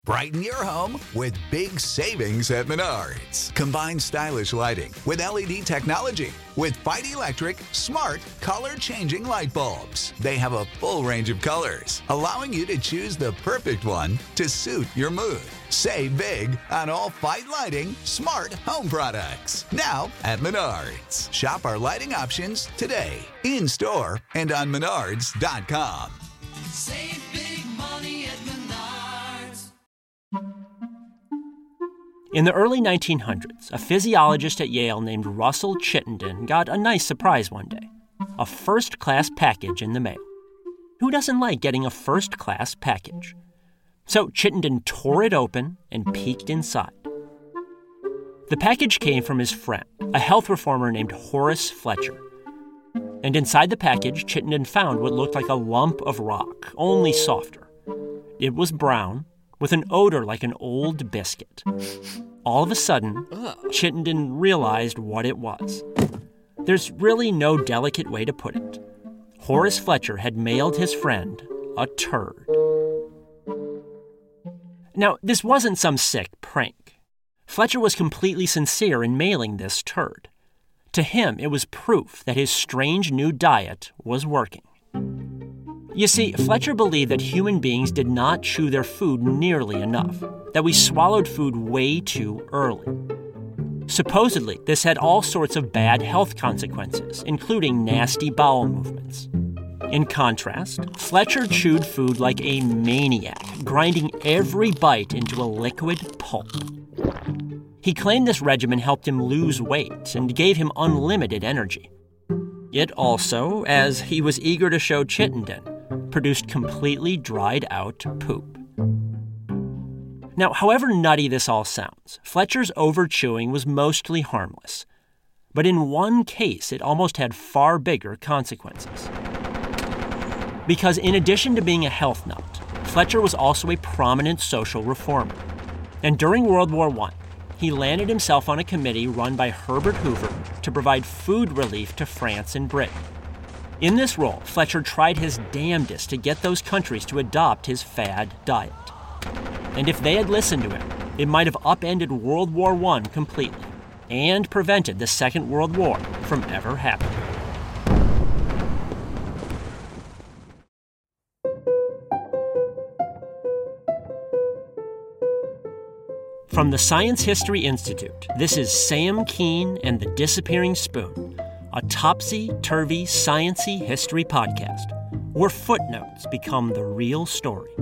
Brighten your home with big savings at Menards. Combine stylish lighting with LED technology with Fight Electric smart color-changing light bulbs. They have a full range of colors, allowing you to choose the perfect one to suit your mood. Save big on all Fight Lighting smart home products. Now at Menards. Shop our lighting options today, in-store and on menards.com. Save big money at Menards. In the early 1900s, a physiologist at Yale named Russell Chittenden got a nice surprise one day. A first-class package in the mail. Who doesn't like getting a first-class package? So Chittenden tore it open and peeked inside. The package came from his friend, a health reformer named Horace Fletcher. And inside the package, Chittenden found what looked like a lump of rock, only softer. It was brown, with an odor like an old biscuit. All of a sudden, Chittenden realized what it was. There's really no delicate way to put it. Horace Fletcher had mailed his friend a turd. Now, this wasn't some sick prank. Fletcher was completely sincere in mailing this turd. To him, it was proof that his strange new diet was working. You see, Fletcher believed that human beings did not chew their food nearly enough, that we swallowed food way too early. Supposedly, this had all sorts of bad health consequences, including nasty bowel movements. In contrast, Fletcher chewed food like a maniac, grinding every bite into a liquid pulp. He claimed this regimen helped him lose weight and gave him unlimited energy. It also, as he was eager to show Chittenden, produced completely dried out poop. Now, however nutty this all sounds, Fletcher's overchewing was mostly harmless. But in one case, it almost had far bigger consequences. Because in addition to being a health nut, Fletcher was also a prominent social reformer. And during World War I, he landed himself on a committee run by Herbert Hoover to provide food relief to France and Britain. In this role, Fletcher tried his damnedest to get those countries to adopt his fad diet. And if they had listened to him, it might have upended World War I completely and prevented the Second World War from ever happening. From the Science History Institute, this is Sam Keene and the Disappearing Spoon, a topsy-turvy, science-y history podcast, where footnotes become the real story.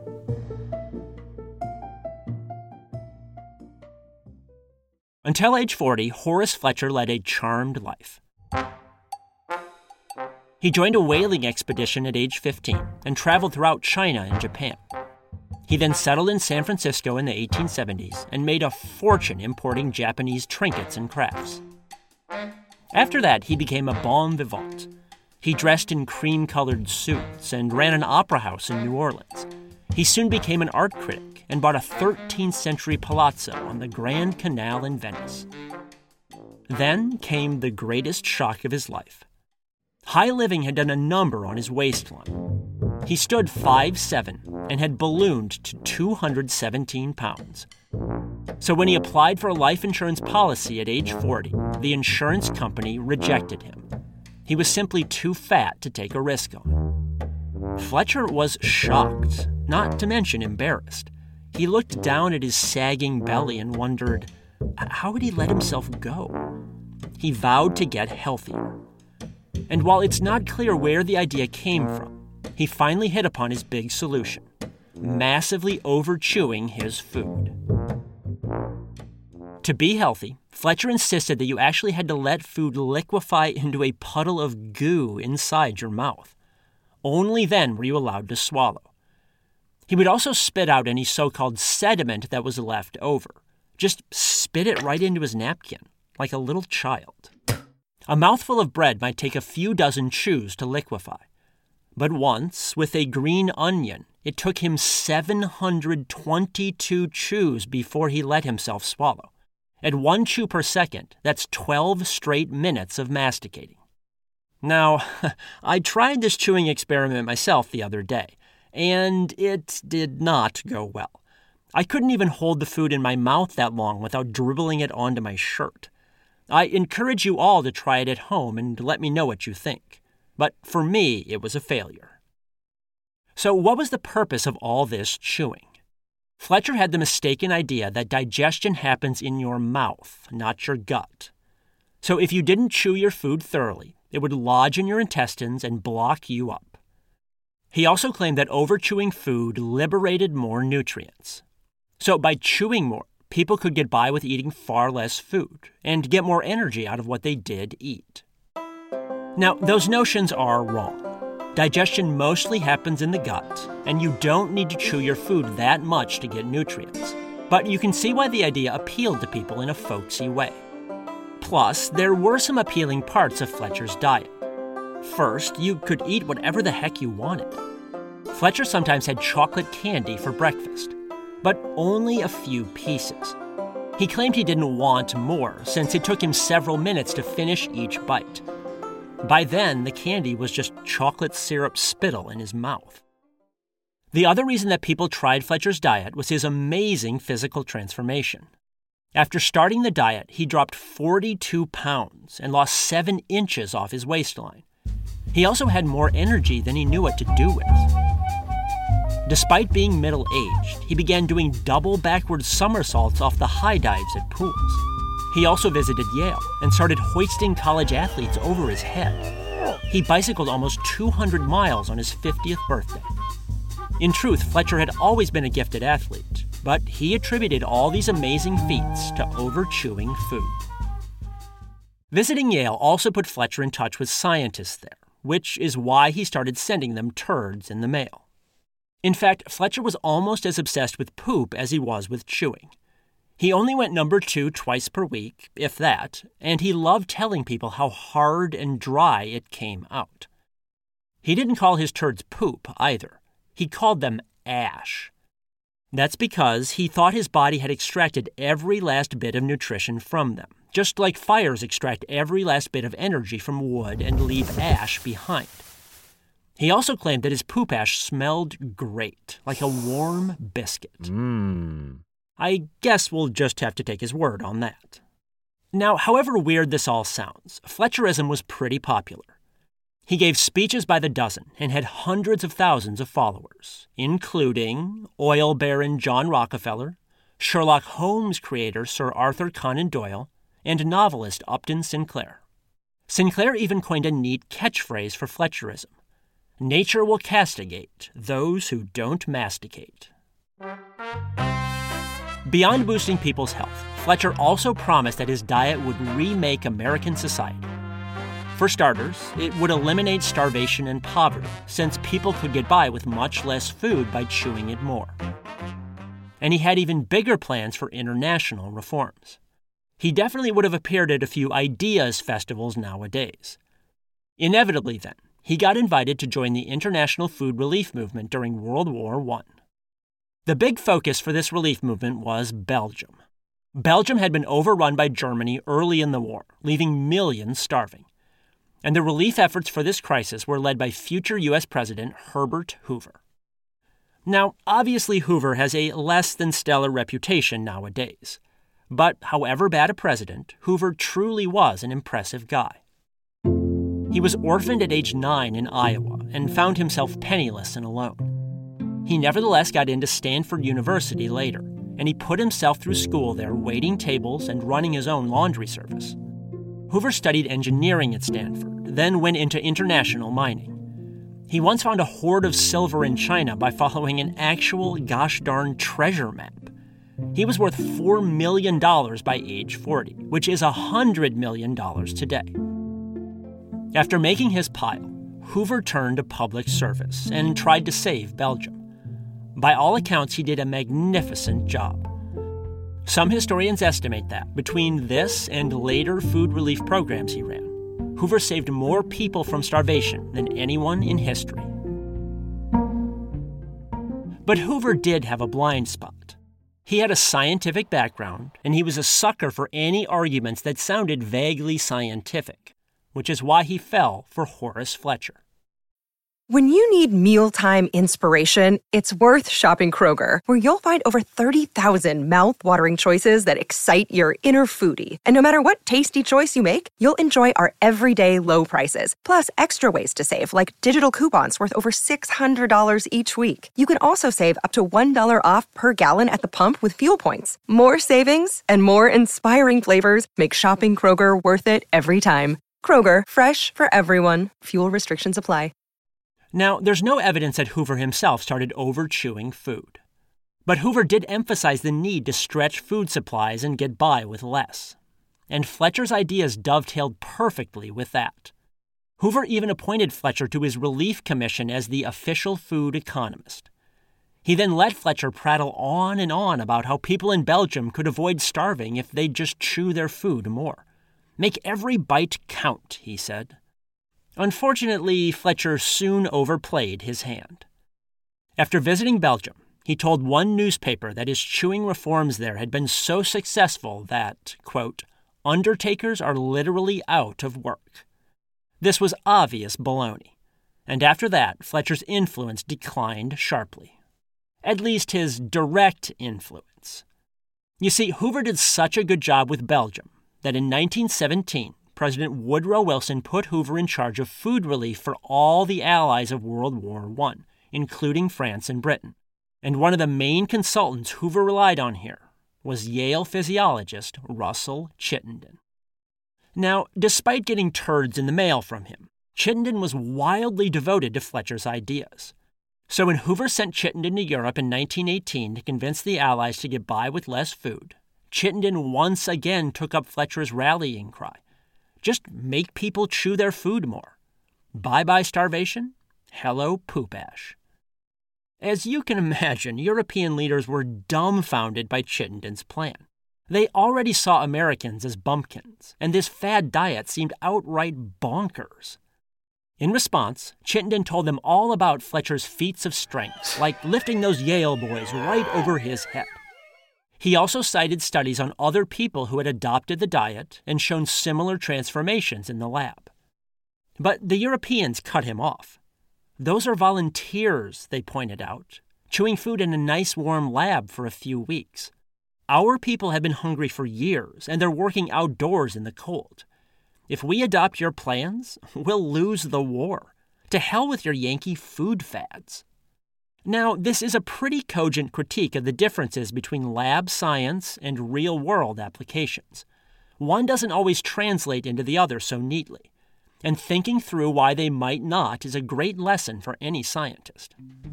Until age 40, Horace Fletcher led a charmed life. He joined a whaling expedition at age 15 and traveled throughout China and Japan. He then settled in San Francisco in the 1870s and made a fortune importing Japanese trinkets and crafts. After that, he became a bon vivant. He dressed in cream-colored suits and ran an opera house in New Orleans. He soon became an art critic and bought a 13th century palazzo on the Grand Canal in Venice. Then came the greatest shock of his life. High living had done a number on his waistline. He stood 5'7" and had ballooned to 217 pounds. So when he applied for a life insurance policy at age 40, the insurance company rejected him. He was simply too fat to take a risk on. Fletcher was shocked, not to mention embarrassed. He looked down at his sagging belly and wondered, how would he let himself go? He vowed to get healthier. And while it's not clear where the idea came from, he finally hit upon his big solution: massively overchewing his food. To be healthy, Fletcher insisted that you actually had to let food liquefy into a puddle of goo inside your mouth. Only then were you allowed to swallow. He would also spit out any so-called sediment that was left over. Just spit it right into his napkin, like a little child. A mouthful of bread might take a few dozen chews to liquefy. But once, with a green onion, it took him 722 chews before he let himself swallow. At 1 chew per second, that's 12 straight minutes of masticating. Now, I tried this chewing experiment myself the other day, and it did not go well. I couldn't even hold the food in my mouth that long without dribbling it onto my shirt. I encourage you all to try it at home and let me know what you think. But for me, it was a failure. So what was the purpose of all this chewing? Fletcher had the mistaken idea that digestion happens in your mouth, not your gut. So if you didn't chew your food thoroughly, it would lodge in your intestines and block you up. He also claimed that overchewing food liberated more nutrients. So by chewing more, people could get by with eating far less food and get more energy out of what they did eat. Now, those notions are wrong. Digestion mostly happens in the gut, and you don't need to chew your food that much to get nutrients. But you can see why the idea appealed to people in a folksy way. Plus, there were some appealing parts of Fletcher's diet. First, you could eat whatever the heck you wanted. Fletcher sometimes had chocolate candy for breakfast, but only a few pieces. He claimed he didn't want more, since it took him several minutes to finish each bite. By then, the candy was just chocolate syrup spittle in his mouth. The other reason that people tried Fletcher's diet was his amazing physical transformation. After starting the diet, he dropped 42 pounds and lost 7 inches off his waistline. He also had more energy than he knew what to do with. Despite being middle-aged, he began doing double backward somersaults off the high dives at pools. He also visited Yale and started hoisting college athletes over his head. He bicycled almost 200 miles on his 50th birthday. In truth, Fletcher had always been a gifted athlete, but he attributed all these amazing feats to overchewing food. Visiting Yale also put Fletcher in touch with scientists there, which is why he started sending them turds in the mail. In fact, Fletcher was almost as obsessed with poop as he was with chewing. He only went number 2 twice per week, if that, and he loved telling people how hard and dry it came out. He didn't call his turds poop either. He called them ash. That's because he thought his body had extracted every last bit of nutrition from them, just like fires extract every last bit of energy from wood and leave ash behind. He also claimed that his poop ash smelled great, like a warm biscuit. I guess we'll just have to take his word on that. Now, however weird this all sounds, Fletcherism was pretty popular. He gave speeches by the dozen and had hundreds of thousands of followers, including oil baron John Rockefeller, Sherlock Holmes creator Sir Arthur Conan Doyle, and novelist Upton Sinclair. Sinclair even coined a neat catchphrase for Fletcherism: "Nature will castigate those who don't masticate." Beyond boosting people's health, Fletcher also promised that his diet would remake American society. For starters, it would eliminate starvation and poverty, since people could get by with much less food by chewing it more. And he had even bigger plans for international reforms. He definitely would have appeared at a few ideas festivals nowadays. Inevitably, then, he got invited to join the international food relief movement during World War I. The big focus for this relief movement was Belgium. Belgium had been overrun by Germany early in the war, leaving millions starving. And the relief efforts for this crisis were led by future U.S. President Herbert Hoover. Now, obviously Hoover has a less than stellar reputation nowadays. But however bad a president, Hoover truly was an impressive guy. He was orphaned at age 9 in Iowa and found himself penniless and alone. He nevertheless got into Stanford University later, and he put himself through school there waiting tables and running his own laundry service. Hoover studied engineering at Stanford, then went into international mining. He once found a hoard of silver in China by following an actual gosh darn treasure map. He was worth $4 million by age 40, which is $100 million today. After making his pile, Hoover turned to public service and tried to save Belgium. By all accounts, he did a magnificent job. Some historians estimate that, between this and later food relief programs he ran, Hoover saved more people from starvation than anyone in history. But Hoover did have a blind spot. He had a scientific background, and he was a sucker for any arguments that sounded vaguely scientific, which is why he fell for Horace Fletcher. When you need mealtime inspiration, it's worth shopping Kroger, where you'll find over 30,000 mouth-watering choices that excite your inner foodie. And no matter what tasty choice you make, you'll enjoy our everyday low prices, plus extra ways to save, like digital coupons worth over $600 each week. You can also save up to $1 off per gallon at the pump with fuel points. More savings and more inspiring flavors make shopping Kroger worth it every time. Kroger, fresh for everyone. Fuel restrictions apply. Now, there's no evidence that Hoover himself started over-chewing food. But Hoover did emphasize the need to stretch food supplies and get by with less. And Fletcher's ideas dovetailed perfectly with that. Hoover even appointed Fletcher to his relief commission as the official food economist. He then let Fletcher prattle on and on about how people in Belgium could avoid starving if they'd just chew their food more. Make every bite count, he said. Unfortunately, Fletcher soon overplayed his hand. After visiting Belgium, he told one newspaper that his chewing reforms there had been so successful that, quote, undertakers are literally out of work. This was obvious baloney, and after that, Fletcher's influence declined sharply. At least his direct influence. You see, Hoover did such a good job with Belgium that in 1917, President Woodrow Wilson put Hoover in charge of food relief for all the allies of World War I, including France and Britain. And one of the main consultants Hoover relied on here was Yale physiologist Russell Chittenden. Now, despite getting turds in the mail from him, Chittenden was wildly devoted to Fletcher's ideas. So when Hoover sent Chittenden to Europe in 1918 to convince the Allies to get by with less food, Chittenden once again took up Fletcher's rallying cry. Just make people chew their food more. Bye-bye starvation. Hello poop ash. As you can imagine, European leaders were dumbfounded by Chittenden's plan. They already saw Americans as bumpkins, and this fad diet seemed outright bonkers. In response, Chittenden told them all about Fletcher's feats of strength, like lifting those Yale boys right over his head. He also cited studies on other people who had adopted the diet and shown similar transformations in the lab. But the Europeans cut him off. Those are volunteers, they pointed out, chewing food in a nice warm lab for a few weeks. Our people have been hungry for years, and they're working outdoors in the cold. If we adopt your plans, we'll lose the war. To hell with your Yankee food fads. Now, this is a pretty cogent critique of the differences between lab science and real-world applications. One doesn't always translate into the other so neatly, and thinking through why they might not is a great lesson for any scientist.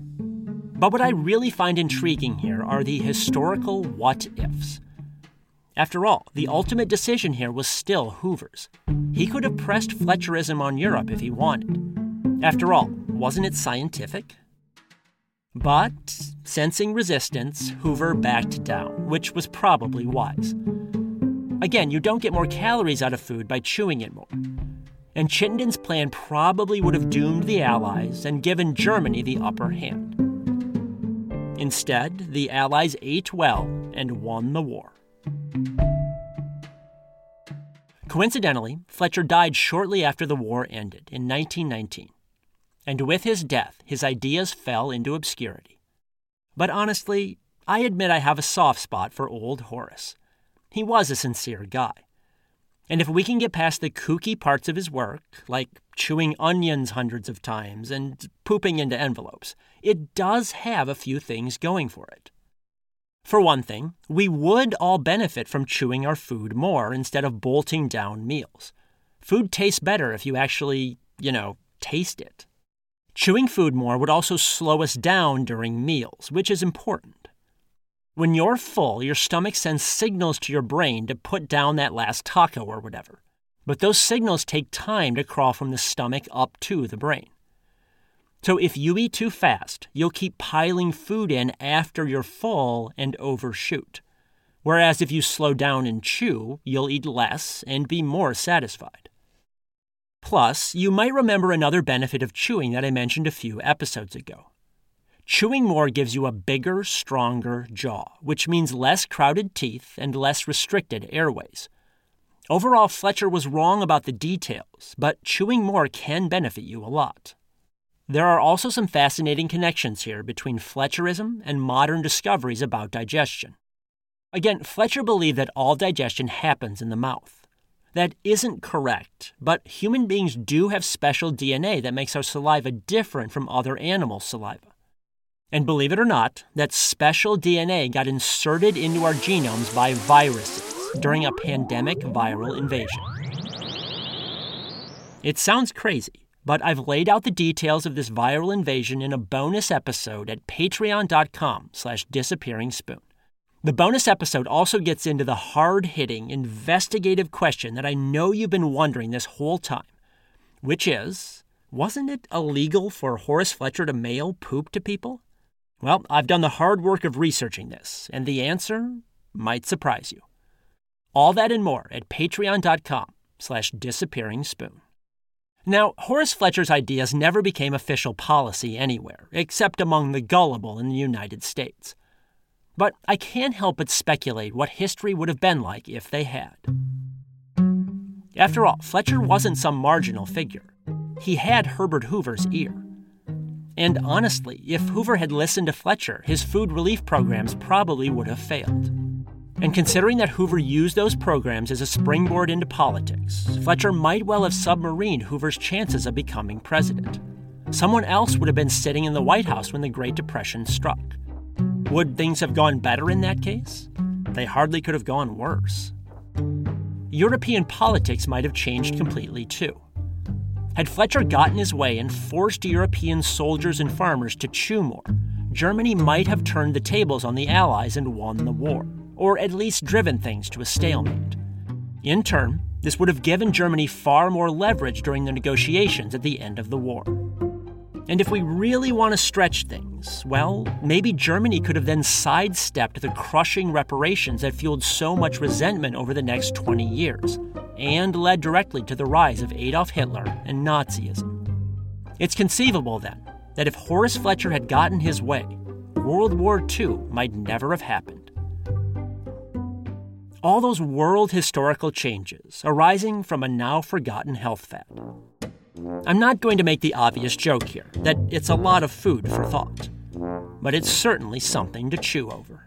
But what I really find intriguing here are the historical what-ifs. After all, the ultimate decision here was still Hoover's. He could have pressed Fletcherism on Europe if he wanted. After all, wasn't it scientific? But, sensing resistance, Hoover backed down, which was probably wise. Again, you don't get more calories out of food by chewing it more. And Chittenden's plan probably would have doomed the Allies and given Germany the upper hand. Instead, the Allies ate well and won the war. Coincidentally, Fletcher died shortly after the war ended, in 1919. And with his death, his ideas fell into obscurity. But honestly, I admit I have a soft spot for old Horace. He was a sincere guy. And if we can get past the kooky parts of his work, like chewing onions hundreds of times and pooping into envelopes, it does have a few things going for it. For one thing, we would all benefit from chewing our food more instead of bolting down meals. Food tastes better if you actually, taste it. Chewing food more would also slow us down during meals, which is important. When you're full, your stomach sends signals to your brain to put down that last taco or whatever. But those signals take time to crawl from the stomach up to the brain. So if you eat too fast, you'll keep piling food in after you're full and overshoot. Whereas if you slow down and chew, you'll eat less and be more satisfied. Plus, you might remember another benefit of chewing that I mentioned a few episodes ago. Chewing more gives you a bigger, stronger jaw, which means less crowded teeth and less restricted airways. Overall, Fletcher was wrong about the details, but chewing more can benefit you a lot. There are also some fascinating connections here between Fletcherism and modern discoveries about digestion. Again, Fletcher believed that all digestion happens in the mouth. That isn't correct, but human beings do have special DNA that makes our saliva different from other animals' saliva. And believe it or not, that special DNA got inserted into our genomes by viruses during a pandemic viral invasion. It sounds crazy, but I've laid out the details of this viral invasion in a bonus episode at patreon.com/disappearingspoon. The bonus episode also gets into the hard-hitting, investigative question that I know you've been wondering this whole time, which is, wasn't it illegal for Horace Fletcher to mail poop to people? Well, I've done the hard work of researching this, and the answer might surprise you. All that and more at patreon.com/disappearingspoon. Now, Horace Fletcher's ideas never became official policy anywhere, except among the gullible in the United States. But I can't help but speculate what history would have been like if they had. After all, Fletcher wasn't some marginal figure. He had Herbert Hoover's ear. And honestly, if Hoover had listened to Fletcher, his food relief programs probably would have failed. And considering that Hoover used those programs as a springboard into politics, Fletcher might well have submarined Hoover's chances of becoming president. Someone else would have been sitting in the White House when the Great Depression struck. Would things have gone better in that case? They hardly could have gone worse. European politics might have changed completely too. Had Fletcher gotten his way and forced European soldiers and farmers to chew more, Germany might have turned the tables on the Allies and won the war, or at least driven things to a stalemate. In turn, this would have given Germany far more leverage during the negotiations at the end of the war. And if we really want to stretch things, well, maybe Germany could have then sidestepped the crushing reparations that fueled so much resentment over the next 20 years, and led directly to the rise of Adolf Hitler and Nazism. It's conceivable, then, that if Horace Fletcher had gotten his way, World War II might never have happened. All those world historical changes arising from a now-forgotten health fad. I'm not going to make the obvious joke here, that it's a lot of food for thought, but it's certainly something to chew over.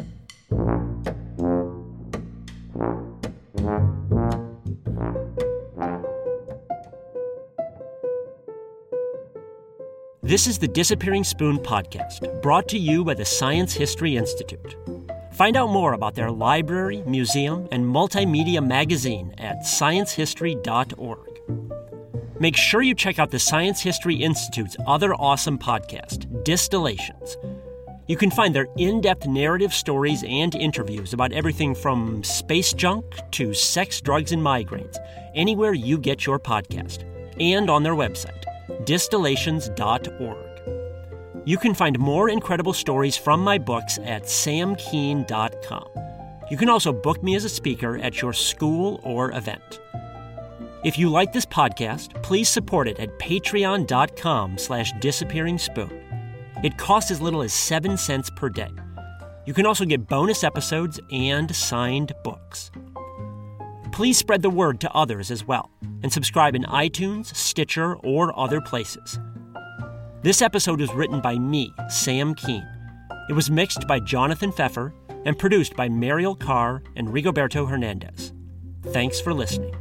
This is the Disappearing Spoon podcast, brought to you by the Science History Institute. Find out more about their library, museum, and multimedia magazine at sciencehistory.org. Make sure you check out the Science History Institute's other awesome podcast, Distillations. You can find their in-depth narrative stories and interviews about everything from space junk to sex, drugs, and migraines, anywhere you get your podcast, and on their website, distillations.org. You can find more incredible stories from my books at samkeen.com. You can also book me as a speaker at your school or event. If you like this podcast, please support it at patreon.com/disappearingspoon. It costs as little as 7 cents per day. You can also get bonus episodes and signed books. Please spread the word to others as well, and subscribe in iTunes, Stitcher, or other places. This episode was written by me, Sam Keen. It was mixed by Jonathan Pfeffer and produced by Mariel Carr and Rigoberto Hernandez. Thanks for listening.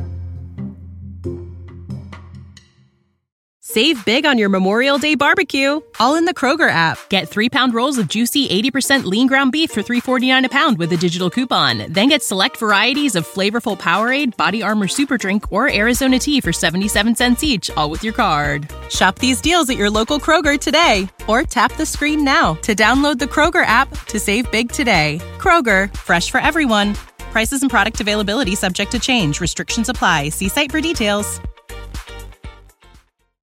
Save big on your Memorial Day barbecue, all in the Kroger app. Get 3-pound rolls of juicy 80% lean ground beef for $3.49 a pound with a digital coupon. Then get select varieties of flavorful Powerade, Body Armor Super Drink, or Arizona tea for 77 cents each, all with your card. Shop these deals at your local Kroger today, or tap the screen now to download the Kroger app to save big today. Kroger, fresh for everyone. Prices and product availability subject to change. Restrictions apply. See site for details.